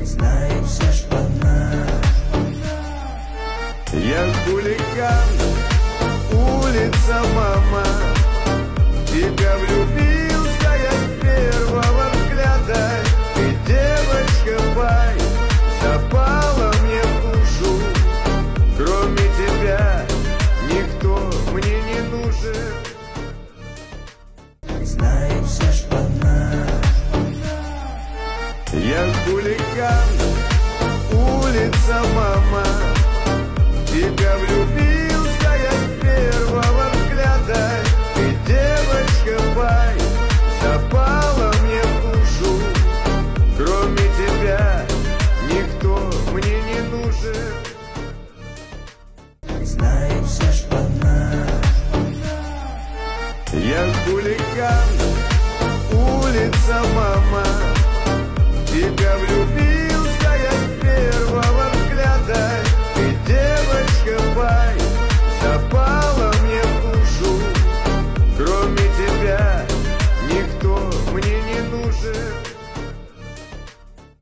знает вся шпана. Я хулиган, улица, мама. Тебя влюбился я с первого взгляда. Ты, девочка, бай, запала мне в душу. Кроме тебя никто мне не нужен. Знает вся шпана. Я хулиган, улица, мама. Тебя влюбился